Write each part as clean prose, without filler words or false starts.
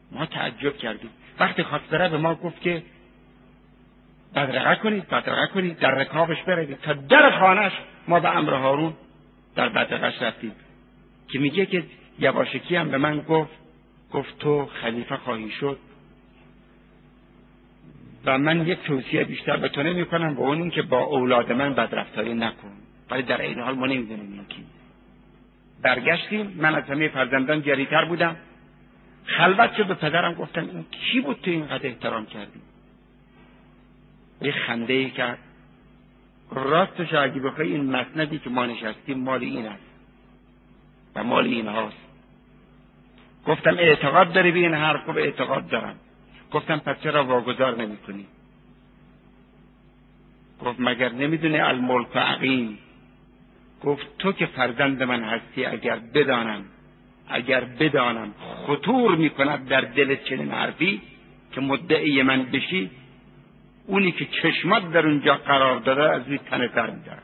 ما تعجب کردیم. وقتی خواست بره به ما گفت که بدرقه کنید در رکابش بروید. تا در خانهش ما به امر هارون در بدرقهش رفتیم که میگه که یواشکی هم به من گفت تو خلیفه خواهی شد و من یک توصیه بیشتر به تو نمی کنم و اون این که با اولاد من بدرفتاری نکن. ولی در این حال ما نمیدونیم این کی. برگشتیم، من از همه فرزندان جریتر بودم. خلوت شد، به پدرم گفتم این کی بود تو اینقدر احترام کردی؟ یه خنده ای کرد. راستش اگه بخوای این مسندی که ما نشستیم مال این است و مال این هاست. گفتم اعتقاد داری به این حرف؟ گفت اعتقاد دارم. گفتم پس چرا واگذار نمی کنی؟ گفت مگر نمیدونی الملک عقیم؟ گفت تو که فرزند من هستی اگر بدانم خطور میکند در دل چنین حرفی که مدعی من بشی، اونی که چشمات در اونجا قرار داده از روی تنه در میدارم.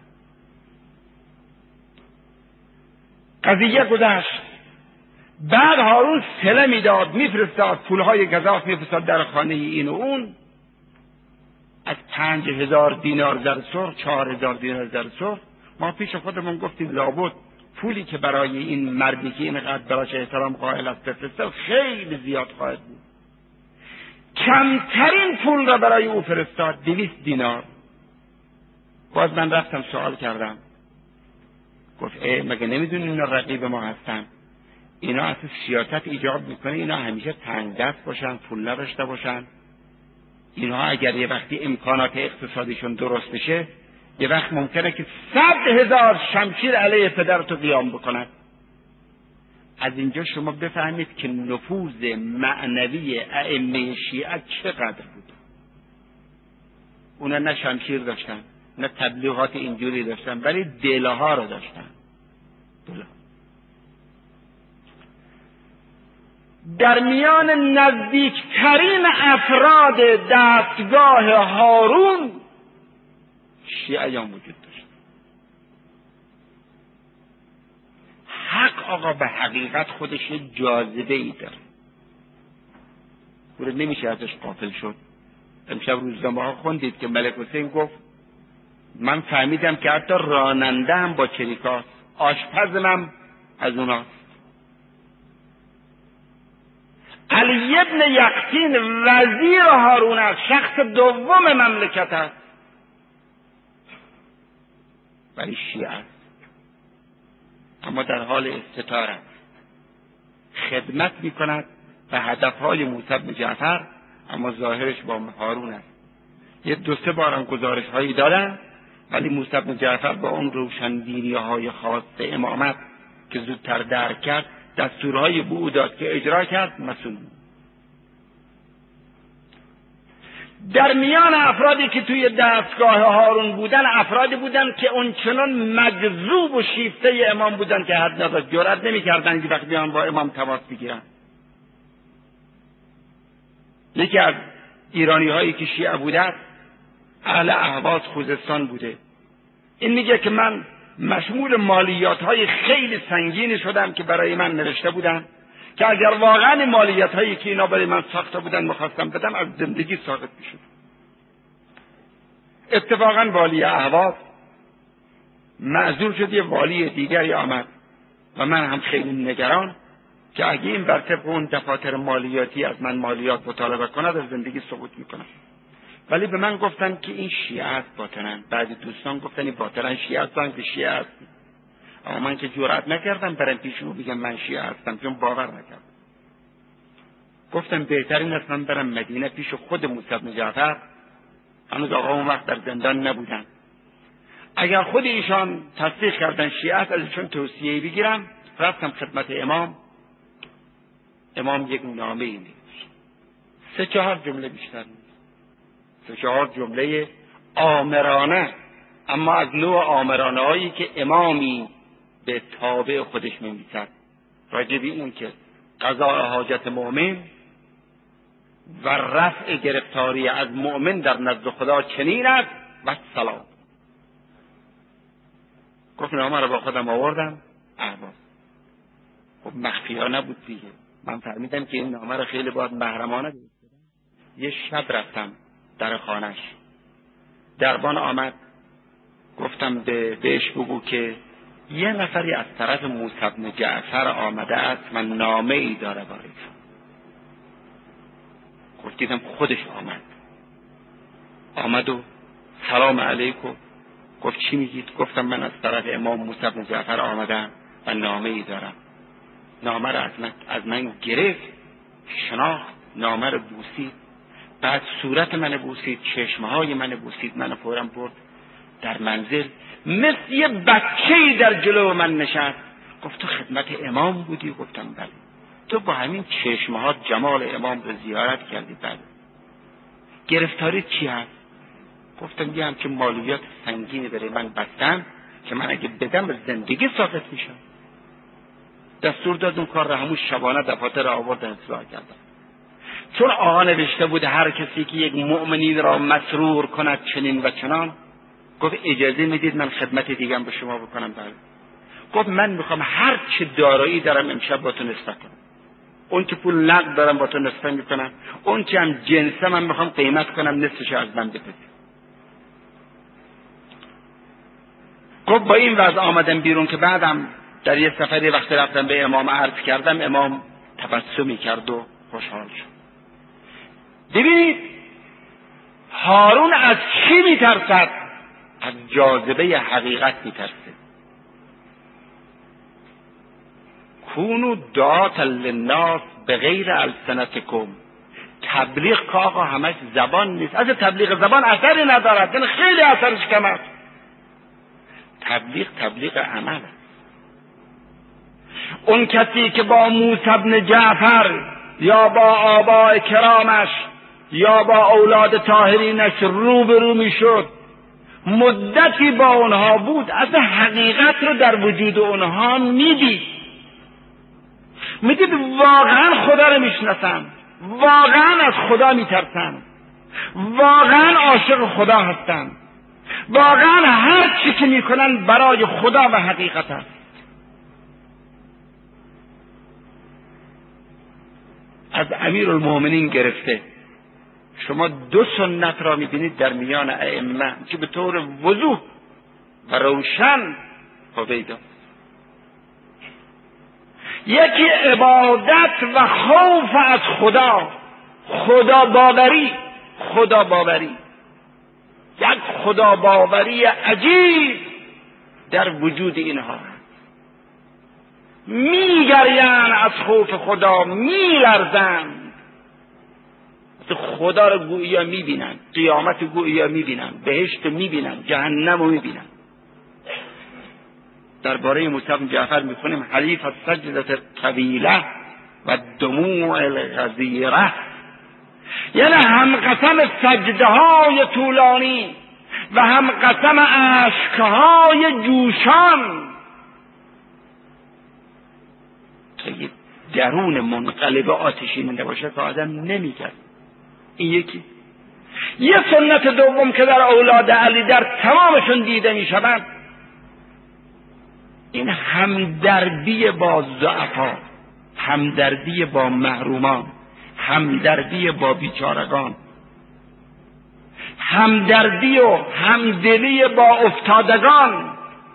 قضیه گذشت. بعد هارون سله میداد، میفرستاد پولهای گزاف میفرستاد در خانه این و اون. از 5000 دینار زر سرخ 4000 دینار زر سرخ. ما پیش خودمون گفتیم لابد پولی که برای این مردی که اینقدر براش احترام قائل است بفرسته خیلی زیاد خواهد بود. کمترین پول را برای او فرستاد 200 دینار. باز من رفتم سوال کردم، گفت مگه نمیدونی اینا رقیب ما هستن؟ اینا اصلا سیاست ایجاب میکنه اینا همیشه تنگ دست باشن، پول نداشته باشن. اینها اگر یه وقتی امکانات اقتصادیشون درست بشه، یه وقت ممکنه که 100,000 شمشیر علیه پدرتو قیام بکنن. از اینجا شما بفهمید که نفوذ معنوی ائمه شیعه چقدر بود. اونا نه شمشیر داشتن، نه تبلیغات اینجوری داشتن، ولی دلها رو داشتن. در میان نزدیکترین افراد دستگاه هارون شیعیان وجود داشت. حق آقا به حقیقت خودش یه جاذبه ای داره، بوده نمیشه ازش غافل شد. امشب روزنامه ها خوندید که ملک حسین گفت من فهمیدم که حتی راننده هم با چریکاست، آشپزم از اوناست. علی ابن یقطین وزیر هارون است، شخص دوم مملکت است، ولی شیعه است، اما در حال استتار است، خدمت میکند به هدفهای موسی بن جعفر، اما ظاهرش با هارون است. یه 2-3 بارم گزارش هایی دادن، ولی موسی بن جعفر با اون روشندینی های خاص امامت که زودتر درک کرد، دستورهای به او داد که اجرا کرد، مسئول. در میان افرادی که توی دستگاه هارون بودن، افرادی بودن که اونچنان مجذوب و شیفته امام بودن که حد نداشت، جرئت نمی‌کردن که وقتی بیان با امام تماس بگیرن. یکی از ایرانی هایی که شیعه بوده، اهل اهواز خوزستان بوده، این میگه که من مشمول مالیات های خیلی سنگینی شدم که برای من نوشته بودن که اگر واقعا مالیات هایی که اینا برای من ساخته بودن میخواستم بدم، از زندگی ساقط میشد. اتفاقا والی اهواز معذور شد، یه والی دیگری آمد و من هم خیلی نگران که اگه این بر طبق اون دفاتر مالیاتی از من مالیات مطالبه کند، از زندگی سقوط میکنم. ولی به من گفتن که این شیعه است باطناً. بعضی دوستان گفتن این باطناً شیعه هستن که شیعه است، اما من که جرئت نکردم برم پیش او بگم من شیعه هستم، چون باور نکردم. گفتم بهترین است من برم مدینه پیش خود موسی بن جعفر، هنوز آقا اون وقت در زندان نبودن. اگر خود ایشان تصدیق کردن شیعه است، از ایشان توصیه بگیرم. رفتم خدمت امام. امام یک نامه ای نوشت، 3-4 جمله بیشتر نیست، 3-4 جمله آمرانه، اما از نوع آمرانه هایی که امامی به تابع خودش می‌نویسد، راجع به اون که قضاء حاجت مؤمن و رفع گرفتاری از مؤمن در نزد خدا چنین است و سلام. گفت نامه رو با خودم آوردم احواز. خب مخفیانه بود دیگه، من فهمیدم که این نامه رو خیلی باید محرمانه بفرستم. یه شب رفتم در خانه‌اش، دربان آمد، گفتم بهش بگو که یه نفری از طرف موسی بن جعفر آمده است، من نامه ای داره برای تو. گفت دیدم خودش آمد و سلام علیکم. گفت چی میگید؟ گفتم من از طرف امام موسی بن جعفر آمدم و نامه ای دارم. نامه رو از من گرفت، شناخت، نامه رو بوسید، بعد صورت من بوسید، چشمهای من بوسید، من فورا برد در منزل، مثل یه بچه‌ای در جلو من نشست. گفت تو خدمت امام بودی؟ گفتم بله. تو با همین چشمها جمال امام رو زیارت کردی؟ بله. گرفتاری چی هست؟ گفتم یه همچین مالیات سنگینی برای من بستن که من اگه بدم زندگی ساقط میشم. دستور داد اون کار رو همون شبانه دفاتر آورد اصلاح کردم. چون آقا نوشته بود هر کسی که یک مؤمنین را مسرور کند چنین و چنان، گفت اجازه میدید من خدمت دیگه به شما بکنم؟ بله. گفت من میخوام هر چه دارایی دارم امشب با تو نسبت کنم، اون چه پول نقد دارم با تو نسبت میکنم، اون چه هم جنسه من میخوام قیمت کنم نصفش از من بپذیر. گفت با این وضع آمدم بیرون که بعدم در یه سفری وقتی رفتم به امام عرض کردم، امام تبسمی کرد و خوشحال شد. ببینید هارون از چی میترسد؟ از جاذبه حقیقت میترسه. کونو دعاة للناس بغیر السنتکم. تبلیغ که آقا همش زبان نیست، از تبلیغ زبان اثری ندارد، یعنی خیلی اثرش کم است. تبلیغ عمل است. اون کسی که با موسی بن جعفر یا با آباء کرامش یا با اولاد طاهرینش روبرو میشد، مدتی با اونها بود، از حقیقت رو در وجود اونها میدید واقعا خدا رو میشناسن، واقعا از خدا میترسن، واقعا عاشق خدا هستن، واقعا هر چی که میکنن برای خدا و حقیقت است. از امیرالمومنین گرفته شما دو سنت را میبینید در میان ائمه که به طور وضوح و روشن هویدا. یکی عبادت و خوف از خدا، خدا باوری، یک خدا باوری عجیب در وجود اینها. میگریند از خوف خدا، میلرزند. خدا رو گویا میبینن، قیامت گویا میبینن، بهشت میبینن، جهنم رو میبینن. درباره موسی بن جعفر میخونیم حلیف السجدة الطویلة و دموع الغزیره، یعنی هم قسم سجده های طولانی و هم قسم اشکهای جوشان. که درون منقلب آتشی نباشه که آدم نمیگرد. این یکی. یه سنت دوم که در اولاد علی در تمامشون دیده می شود، این همدردی با ضعفا، همدردی با محرومان، همدردی با بیچارگان، همدردی و همدلی با افتادگان.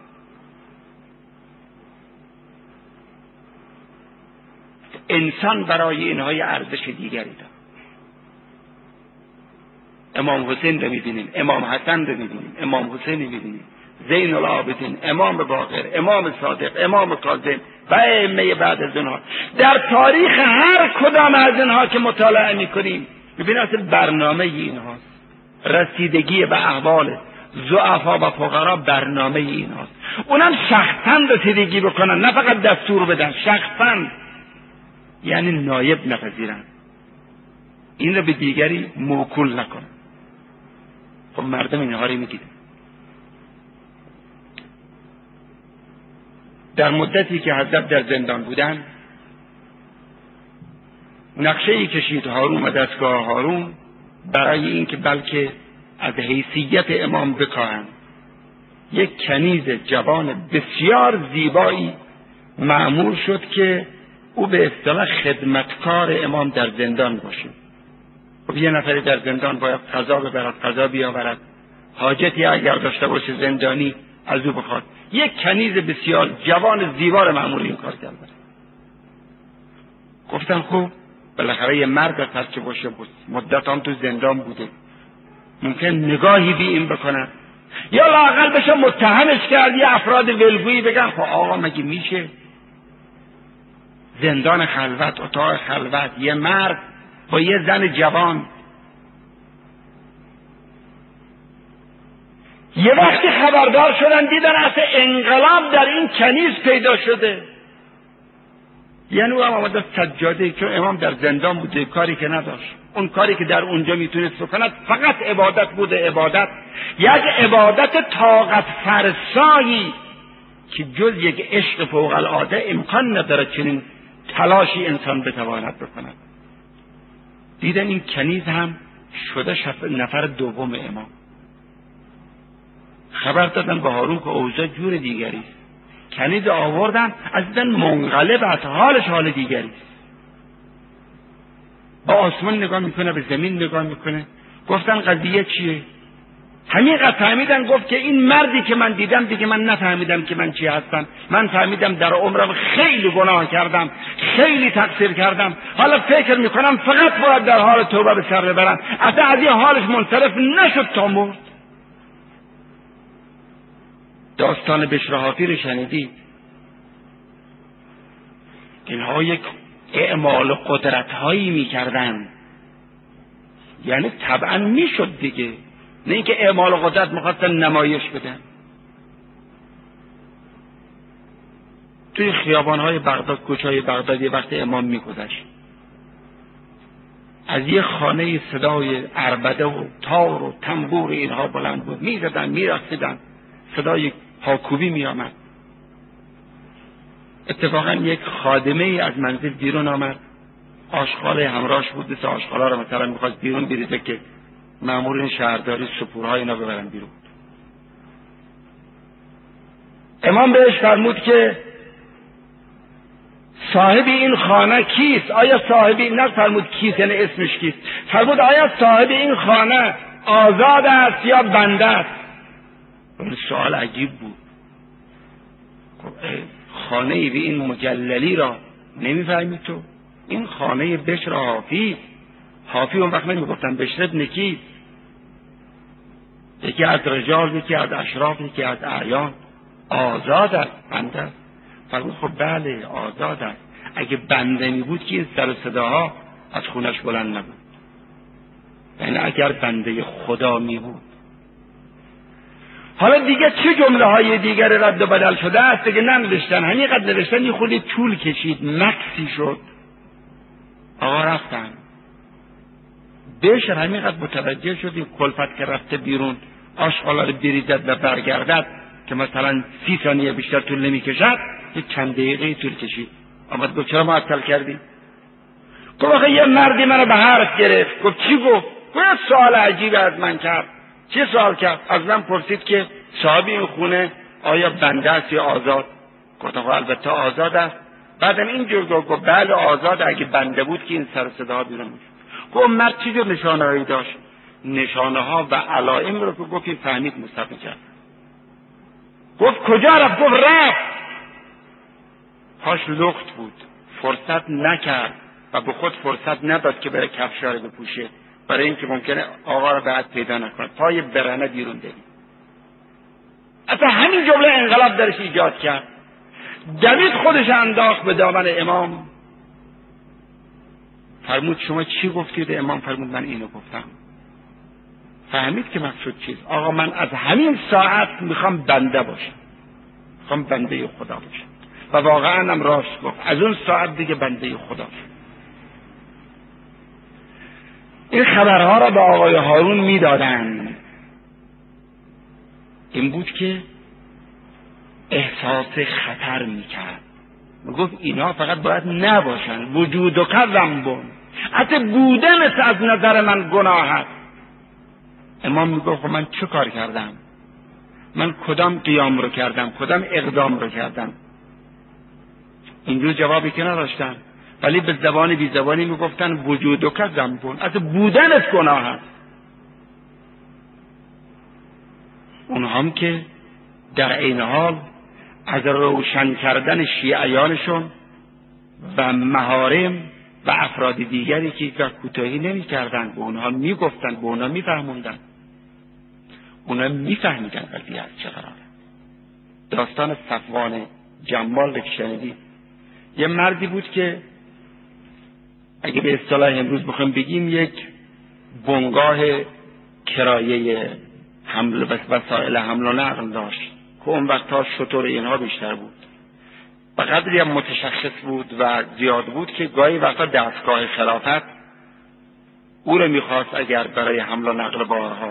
انسان برای اینهای ارزش دیگری دارد. امام حسین رو میبینیم، امام حسن رو میبینیم، امام حسین رو میبینیم، زین العابدین، امام باقر، امام صادق، امام کاظم و ائمه بعد از اونها. در تاریخ هر کدام از اینها که مطالعه میکنیم میبینیم اصل برنامه اینهاست. رسیدگی به احوال ضعفا و فقرا برنامه اینهاست. اونم شخصا رسیدگی بکنن، نه فقط دستور بدن، شخصا، یعنی نایب نپذیرن، این رو به دیگری موکول نکنن. خب مردم اینها رو میگیرن. در مدتی که حضرت در زندان بودن نقشه‌ای کشید هارون و دستگاه هارون برای اینکه بلکه از حیثیت امام بکاهند. یک کنیز جوان بسیار زیبایی معمول شد که او به اصطلاح خدمتکار امام در زندان باشه. خب یه نفری در زندان باید غذا ببرد، غذا بیاورد، حاجتی اگر داشته باشه زندانی از او بخواد. یک کنیز بسیار جوان زیبا مأمور این کار کرد. گفتن خب بالاخره یه مرد از هرچه باشه مدت هم تو زندان بوده، ممکن نگاهی بی این بکنن، یا لااقل بشه متهمش کرد. یه افراد ولگویی بگن خب آقا مگه میشه زندان خلوت، اتاق خلوت، یه مرد با یه زن جوان. یه وقتی خبردار شدن دیدن اصلا انقلاب در این کنیز پیدا شده. یعنی او هم آمده سجاده، چون امام در زندان بوده، کاری که نداشت. اون کاری که در اونجا میتونست بکند فقط عبادت بوده. عبادت یک عبادت طاقت فرسایی که جز یک عشق فوق العاده امکان نداره چنین تلاشی انسان بتواند بکند. دیدن این کنیز هم شده نفر دوم امام. خبر دادن به هارون که اوضاع جور دیگری است. کنیز آوردن، از دیدن منقلب است، حالش حال دیگری است. با آسمان نگاه میکنه، به زمین نگاه میکنه. گفتن قضیه چیه؟ همینقدر فهمیدن گفت که این مردی که من دیدم دیگه من نفهمیدم که من چی هستم. من فهمیدم در عمرم خیلی گناه کردم، خیلی تقصیر کردم. حالا فکر میکنم فقط باید در حال توبه به سر ببرم. اصلا از این حالش منصرف نشد تا مرد. داستان بشر حافی رو شنیدید؟ اینها یک اعمال قدرت هایی میکردن، یعنی طبعا میشد دیگه، نه اینکه اعمال قدرت میخواستن نمایش بدن. توی خیابانهای بغداد، کوچه‌های بغداد، یه وقت امام میگذشت، از یه خانه صدای عربده و تار و تنبور اینها بلند بود، میزدن میرقصیدن، صدای پاکوبی میآمد. اتفاقا یک خادمه ای از منزل بیرون آمد، آشغال همراهش بود، مثل آشغالا رو مثلا میخواست بیرون بریزه که مامورین شهرداری سپورهای اینا ببرن بیرون. امام بهش فرمود که صاحب این خانه کیست؟ آیا صاحبی، نه فرمود کیست یعنی اسمش کیست، فرمود آیا صاحب این خانه آزاد است یا بنده است؟ این سوال عجیب بود. خانه به این مجللی را نمیفهمی تو؟ این خانه بشر حافی. حافی اون وقت نمیگفتن بشر ابن کی، یکی از رجال، یکی از اشراف، یکی از اعیان. آزاد است، بنده است. فرمود خب بله آزاد است. اگه بنده می بود که این سر صداها از خونش بلند نبود. یعنی اگر بنده خدا می بود. حالا دیگه چه جمله های دیگر رد و بدل شده است دیگه ننوشتن، همینقدر نوشتن، یه خودی طول کشید، مکسی شد، آقا رفتن. بشر همینقدر متوجه شد این کلفت که رفته بیرون آشغالا رو بریزد و برگردد که مثلا 30 ثانیه بیشتر طول نمی کشد، یک چند دقیقه طول کشید. آمد گفت چرا معطل کردی؟ گفت آخه یه مردی منو به حرف گرفت. گفت چی گفت؟ گفت سوال عجیبی از من کرد. چه سوال کرد؟ از من پرسید که صاحب این خونه آیا بنده است یا آزاد؟ گفتم خب البته آزاد است. بعدم اینجور گفت بله آزاد، اگه بنده بود که این سر صدا بیرون میشد. گفت مرد چه جور نشانه‌هایی داشت؟ نشانه‌ها و علائم رو که گفت فهمید مصطفی کرد. گفت کجا رفت؟ گفت رفت. پاش لخت بود، فرصت نکرد و به خود فرصت نداد که بره کفشا رو بپوشه، برای اینکه ممکنه آقا رو بعد پیدا نکنه. پای برهنه بیرون دوید. اصلا همین جمله انقلاب درش ایجاد کرد. دوید خودش انداخت به دامن امام. فرمود شما چی گفتید؟ امام فرمود من اینو گفتم. فهمید که مقصود چیست. آقا من از همین ساعت میخوام بنده باشم، میخوام بنده خدا باشم. و واقعا هم راست گفت. از اون ساعت دیگه بنده خدا شد. این خبرها را به آقای هارون میدادن. این بود که احساس خطر میکرد. میگفت اینا فقط باید نباشن، وجود و ذنبون، حتی بودن از نظر من گناه هست. امام میگفت من چه کار کردم؟ من کدام قیام رو کردم؟ کدام اقدام رو کردم؟ اینجور جوابی که نداشتن، ولی به زبان بی زبانی میگفتن وجودک ذنبون، از بودنت گناه هست. اونها هم که در عین حال از روشن کردن شیعیانشون و محارم و افراد دیگری که کوتاهی نمی کردن، به اونها می گفتن، به اونها می فهموندن، اونها می فهمیدن قضیه از چه قراره. داستان صفوان جمال رو شنیدید؟ یه مردی بود که اگه به اصطلاح امروز بخوام بگیم یک بنگاه کرایه حمل و وسایل حمل و نقل داشت که اون وقتا شتر اینها بیشتر بود، و قدری هم متشخص بود و زیاد بود که گاهی وقتا دستگاه خلافت او رو میخواست اگر برای حمل و نقل بارها.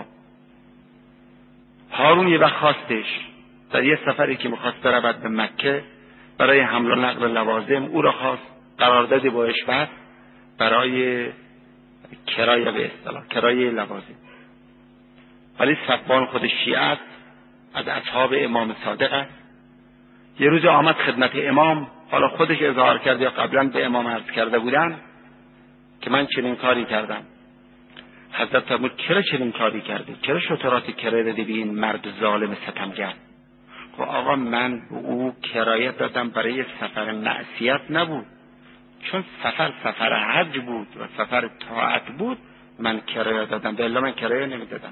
هارون یه وقت خواستش در یه سفری که میخواست برود به مکه برای حمل و نقل لوازم، او را خواست قراردادی با اشبه برای کرایه، به اصطلاح کرایه لوازم. ولی صفوان خود شیعه است، از اصحاب امام صادق است. یه روز آمد خدمت امام، حالا خودش اظهار کرد یا قبلا به امام عرض کرده بودن که من چنین کاری کردم. حضرت فرمود چرا چنین کاری کردی؟ چرا شتراتی کرایه دادی به این مرد ظالم ستمگر؟ خب آقا من به او کرایه دادم برای سفر معصیت نبود، چون سفر حج بود و سفر طاعت بود من کرایه دادم، به الا من کرایه نمیدادم.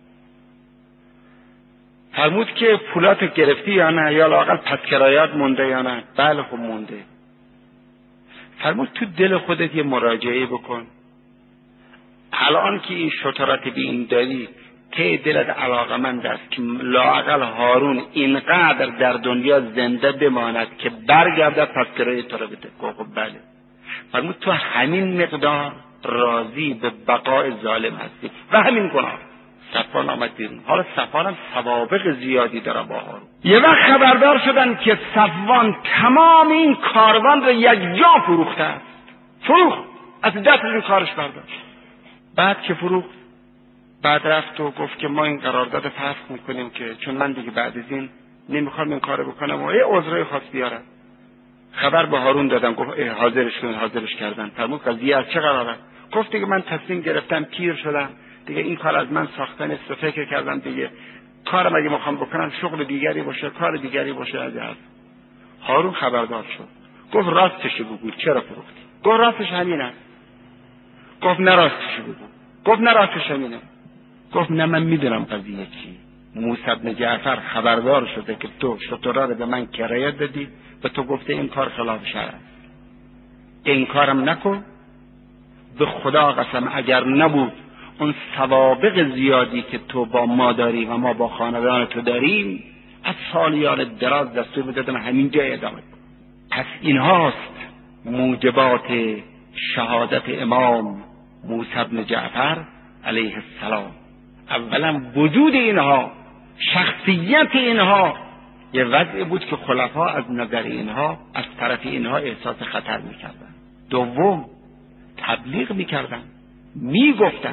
فرمود که پولاتو گرفتی یا نه، یا لااقل پس کرایات مونده یا نه؟ بله خب مونده. فرمود تو دل خودت یه مراجعه بکن، الان که این شطارت به این داری ته دلت علاقمند است که لااقل هارون اینقدر در دنیا زنده بماند که برگردد پس کرایه تو رو بده. خب بله. فرمود تو همین مقدار راضی به بقای ظالم هستی و همین گناه. صفوان آمد بیرون. حالا صفوان هم سوابق زیادی داره با هارون. یه وقت خبردار شدن که صفوان تمام این کاروان رو یک جا فروخته است. فروخت، از دستشون کارش برداشت. بعد که فروخت، بعد رفت و گفت که ما این قرارداد فسخ میکنیم که چون من دیگه بعد از این نمیخوام این کارو بکنم و یه عذرای خاص بیارم. خبر به هارون دادم، گفت حاضرش کردن. فرمود قضیه از چه قراره؟ گفت دیگه من تصمیم گرفتم، پیر شدم دیگه، این کار از من ساختن است، فکر کردم دیگه کارم اگه میخوام بکنم شغل دیگری باشه، کار دیگری باشه. از هارون خبردار شد، گفت راستش بگو چرا فروختی؟ گفت راستش همین است. گفت نه راستش بگو. گفت نه راستش همینه. گفت نه من میدونم قضیه چی. موسی بن جعفر خبردار شده که تو شطرا رو به من کرایه دادی و تو گفته این کار خلاف شرع است، این کارم نکن. به خدا قسم اگر نبود اون سوابق زیادی که تو با ما داری و ما با خاندان تو داریم، از سالیان دراز دستور میدادم همین جای ادامه. پس اینهاست موجبات شهادت امام موسی بن جعفر علیه السلام. اولا وجود اینها، شخصیت اینها یه وضعی بود که خلفا از نظر اینها، از طرف اینها احساس خطر میکردن. دوم تبلیغ میکردن، میگفتن،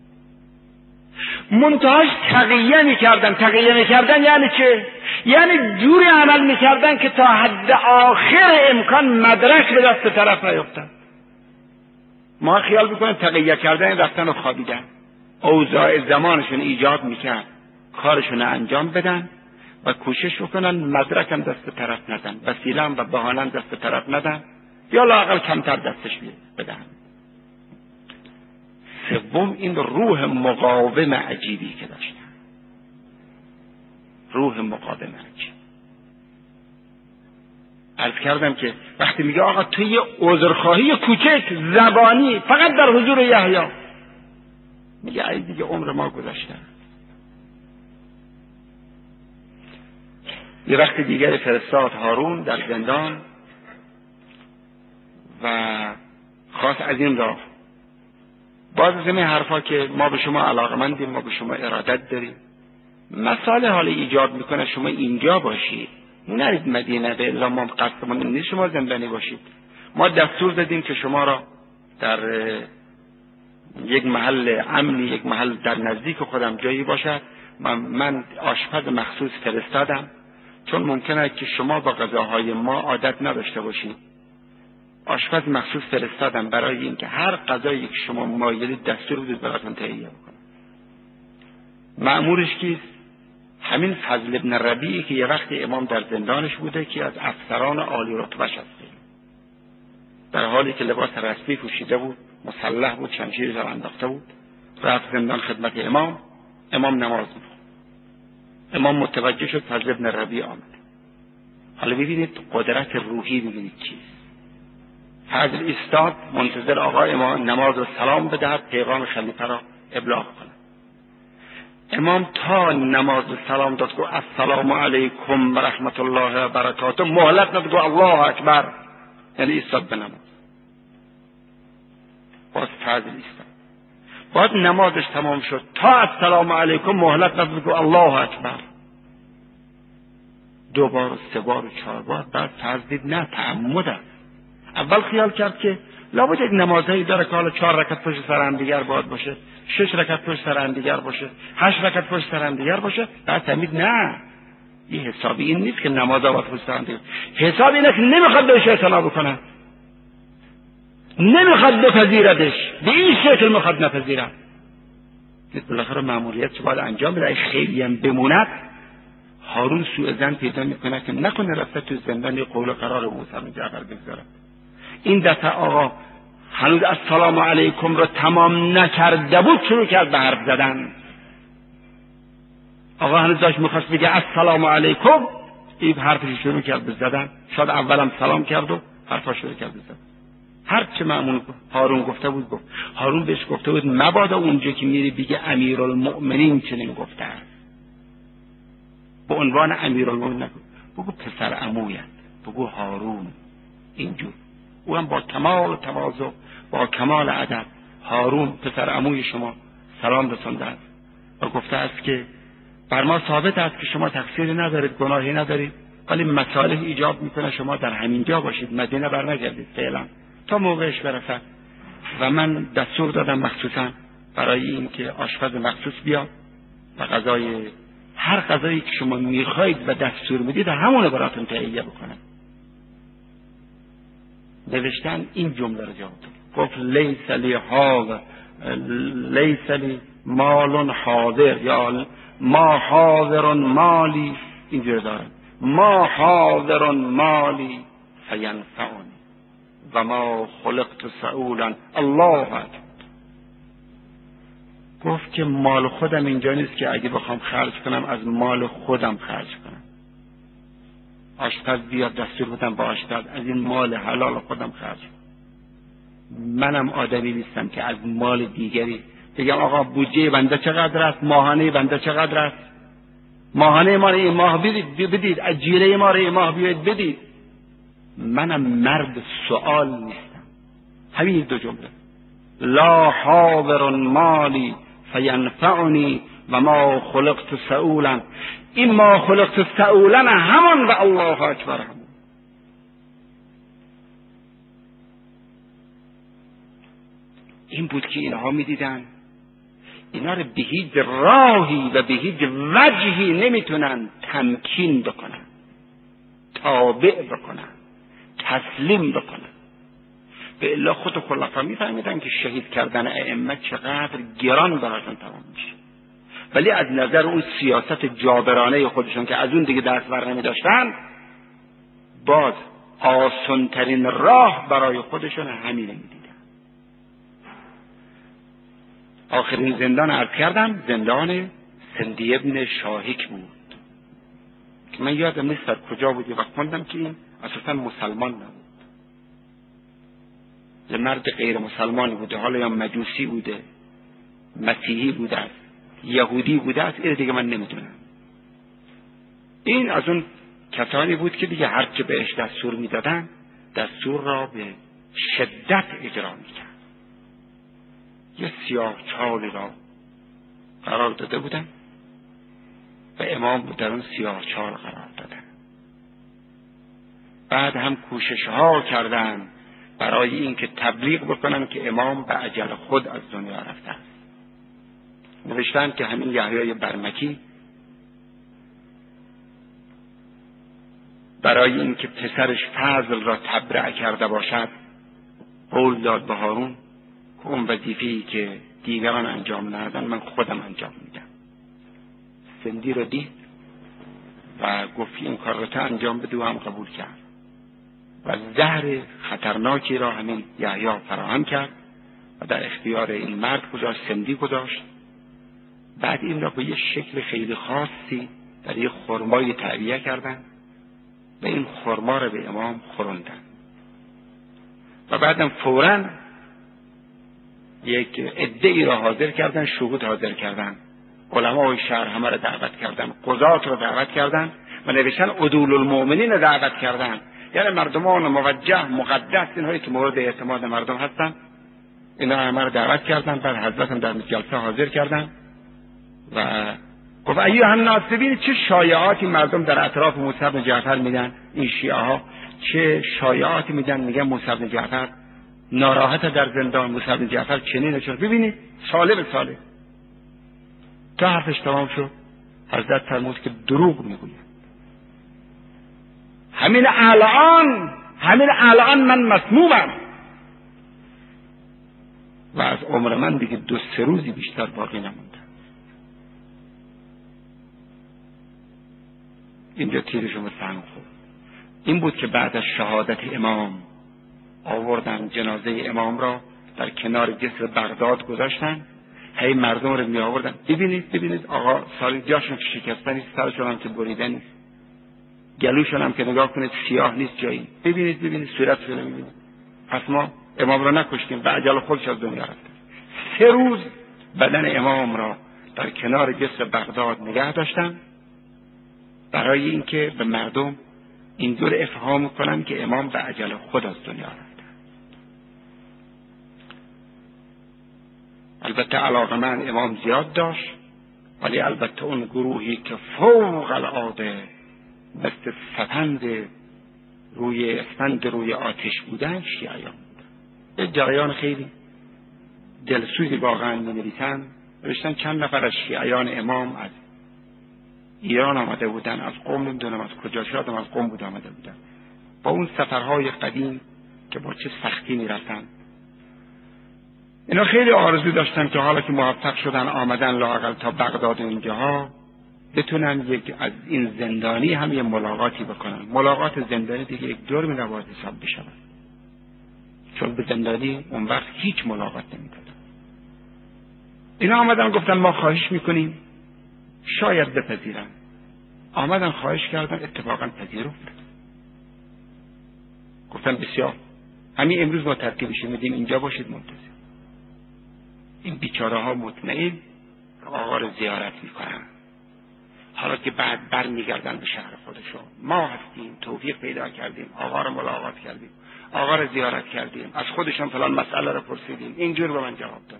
منتهاش تقیه میکردن. یعنی چه؟ یعنی جوری عمل میکردن که تا حد آخر امکان مدرک به دست طرف نیفتن. ما خیال میکنیم تقیه کردن رفتن و خوابیدن. اوضاع زمانشون ایجاد میکرد کارشون انجام بدن و کوشش بکنن مدرک هم دست طرف ندن، وسیله هم و بهانه هم دست طرف ندن، یا لااقل کمتر دستش بدن. سوم این روح مقاوم عجیبی که داشتن. روح مقاوم عجیب. عرض کردم که وقتی میگه آقا تو یه عذرخواهی کوچک زبانی فقط در حضور یحیی، میگه ای دیگه عمر ما گذشته. یه وقت دیگر فرستاد هارون در زندان و خواست از این راه، باز از این حرفا که ما به شما علاقمندیم، ما به شما ارادت داریم، مسائل حال ایجاد میکنه شما اینجا باشید، نرید مدینه، به الا ما قصدمون نیست شما زندانی باشید. ما دستور دادیم که شما را در یک محل امنی، یک محل در نزدیک خودم جایی باشد. من آشپز مخصوص فرستادم، چون ممکنه که شما با غذاهای ما عادت نداشته باشید آشپز مخصوص فرستادم برای اینکه هر غذایی که شما مایلید دستور بدید براتون تهیه بکنه. مأمورش کیست؟ همین فضل ابن ربیعی که یه وقت امام در زندانش بوده، که از افسران عالی رتبه‌اش هست. در حالی که لباس رسمی پوشیده بود، مسلح بود، شمشیر را انداخته بود، رفت زندان خدمت امام. امام نماز می‌خوند. امام متوجه شد، فضل ابن ربیع آمد. حالا ببینید قدرت روحی، ببینید چیست. فضل ایستاد منتظر آقا امام نماز و سلام بدهد، پیغام خلیفه را ابلاغ کند. امام تا نماز و سلام داد، گفت السلام علیکم و رحمت الله و برکاته، مهلت نداد، گفت الله اکبر، یعنی ایستاد به نماز. باز فضل ایستاد. بعد نمازش تمام شد، تا السلام علیکم مهلت نداد، گفت الله اکبر. 2 بار و 3 بار و 4 بار. بعد فضل دید نه، تعمد است. اول خیال کرد که لابد یک نمازهایی داره که حالا 4 رکعت پشت سر هم دیگر باشه، 6 رکعت پشت سر هم دیگر باشه، 8 رکعت پشت سر هم دیگر باشه. بعد فهمید نه، یه حسابی این نیست که نمازها باید پشت سر هم دیگر. حساب اینه که نمیخواد بهش اعتنا بکنه، نمیخواد بپذیردش، به این شکل میخواد نپذیرد. بالاخره مأموریت چه باید انجام بده. خیلی هم بموند، هارون سوء ظن پیدا میکنه که نکنه رفته تو زندان قول و قرار موسی بن جعفر بگذاره. این دفعه آقا هنوز السلام علیکم رو تمام نکرده بود، شروع کرد به حرف زدن. آقا هنوز داشت میخواست بگه السلام علیکم، این حرفش شروع کرد به زدن. شاید اولم سلام کرد و حرفا شروع کرد به زدن. هر چه مأمون هارون گفته بود گفت. هارون بهش گفته بود مبادا اونجا که میری بگه امیرالمؤمنین چنین گفته است. به عنوان امیرالمؤمنین نگو، بگو پسر عمویت، بگو هارون. اینجور او هم با کمال تواضع، با کمال ادب، هارون پسر عموی شما سلام رسانده است و گفته است که بر ما ثابت است که شما تقصیری ندارید، گناهی ندارید، ولی مصالح ایجاب میکنه شما در همین جا باشید، مدینه بر نگردید فعلا تا موقعش برسد. و من دستور دادم مخصوصا برای این که آشپز مخصوص بیاد و هر غذایی که شما میخواید و دستور میدید همون براتون تهیه بکنه. نوشتن این جمله رو جواب داد، گفت لیس لی مال حاضر، یا ما حاضر مالی، اینجور دارم، ما حاضر مالی فینفعنی و ما خلقت سئولا. الله اکبر. گفت که مال خودم اینجا نیست که اگه بخوام خرج کنم از مال خودم خرج کنم. آشپز بیاد دستور بدم با آشپز از این مال حلال خودم خرج کنم. منم آدمی نیستم که از مال دیگری بگم آقا بودجه بنده چقدر است، ماهانه بنده چقدر است، ماهانه ما رو این ماه بدید، اجیره ما رو این ماه بیاید بدید. منم مرد سوال نیستم. همین 2 جمله، لا حاضر مالی فینفعنی و ما خلقت سئولا. این ما خلقت سئولا همان و الله اکبر همون. این بود که اینها میدیدن اینا رو به هیچ راهی و به هیچ وجهی نمیتونن تمکین بکنن، تابع بکنن، تسلیم بکنن. به الا خود خلفا میفهمیدن که شهید کردن ائمه چقدر گران براشون تمام میشه، ولی از نظر اون سیاست جابرانه خودشون که از اون دیگه دست بر نمی داشتن، باز آسان‌ترین راه برای خودشون همینه میدیدن. آخرین زندان عرض کردم زندان سندی ابن شاهیک بود که من یادم نیست در کجا بود، وقت خوندم که این اساسا مسلمان نبود، یه مرد غیر مسلمانی بوده، حالا یا مجوسی بوده، مسیحی بوده است، یهودی بوده است، این دیگه من نمیدونم. این از اون کسانی بود که دیگه هر چه بهش دستور میدادن دستور را به شدت اجرا میکرد. یه سیاه چالی را قرار داده بودن و امام در اون سیاه چال قرار دادن. بعد هم کوشش ها کردن برای اینکه تبلیغ بکنن که امام به اجل خود از دنیا رفته است. نوشتن که همین یحیای برمکی برای اینکه پسرش فضل را تبرئه کرده باشد قول داد به هارون که اون وظیفه‌ای که دیگران انجام ندادن من خودم انجام میدم. سندی رو دید و گفت این کار رو تا انجام بده و هم قبول کرد و زهر خطرناکی را همین یحیی فراهم کرد و در اختیار این مرد گذاشت، سندی گذاشت. بعد این را به یه شکل خیلی خاصی در یه خرمای تعبیه کردن و این خرما را به امام خوراندن و بعدم فوراً یک عده‌ای را حاضر کردن، شهود حاضر کردن، علمای شهر همه را دعوت کردن، قضات را دعوت کردن و نوشتن عدول المؤمنین را دعوت کردن، یعنی مردمان موجه مقدس، اینهایی که مورد اعتماد مردم هستن، اینا همه را دعوت کردن. بعد حضرت هم در جلسه حاضر کردن و گفت ایها الناس، ببینید چه شایعاتی مردم در اطراف موسی بن جعفر میدن. این شیعه ها چه شایعاتی میدن، میگن موسی بن جعفر ناراحت در زندان، موسی بن جعفر چنین شد. ببینید ساله به ساله تا حرفش تمام شد حضرت فرمود که دروغ میگوید. همین الان من مسمومم و از عمر من دیگه 2-3 روزی بیشتر باقی نمونده. اینجا تیرشو به سنگ خورد. این بود که بعد از شهادت امام آوردن جنازه امام را در کنار جسر بغداد گذاشتن، هی مردم رو می آوردن. ببینید آقا سالی جاشون که شکسته نیست، سرشون هم که بریده نیست، گلوشون هم که نگاه کنید سیاه نیست جایی. ببینید صورتشون رو ببینید. پس ما امام را نکشتیم و عجل خودش از دنیا رفت. 3 روز بدن امام را در کنار جسر بغداد نگه داشتن برای اینکه به مردم اینطور افهام کنن که امام به عجل خود از دنیا رفت. البته علاقه من امام زیاد داشت، ولی البته اون گروهی که فوق العاده مثل اسفند روی آتش بودن شیعیان بودن. یه جریان خیلی دلسوزی واقعا می‌نویسن. نوشتن چند نفر از شیعیان امام از ایران آمده بودن، از قم نمیدونم از کجا، شاید از قم بود آمده بودن، با اون سفرهای قدیم که با چه سختی میرفتن. اینا خیلی آرزو داشتن که حالا که موفق شدن آمدن لااقل تا بغداد اینجاها بتونن از این زندانی هم یه ملاقاتی بکنن. ملاقات زندانی دیگه یک دور نباید حساب بشه، چون به زندانی اون وقت هیچ ملاقات نمیدادن. اینا آمدن گفتن ما خواهش میکنیم شاید بپذیرن. آمدن خواهش کردن، اتفاقا پذیرفت. گفتن بسیار، همین امروز ما ترتیبش میدیم اینجا باشید منتظر. این بیچاره ها مطمئن آقا رو زیارت میکنن. حالا که بعد بر میگردن به شهر خودشون، ما هستیم توفیق پیدا کردیم، آقا رو ملاقات کردیم، آقا رو زیارت کردیم، از خودشون فلان مسئله رو پرسیدیم، اینجور به من جواب دادن.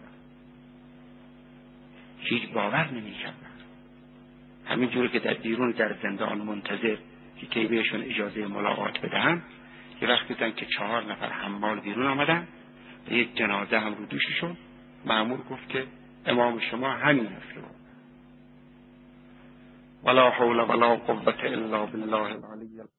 هیچ باور نمیکردن. همینجوری که در بیرون در زندان منتظر که کی بهشون اجازه ملاقات بدهن، یه وقتی دیدن که 4 نفر حمال بیرون آمدن و یک جنازه هم رو دوششون، مأمور گفت که امام شما همین است. ولا حول ولا قوة الا بالله العلی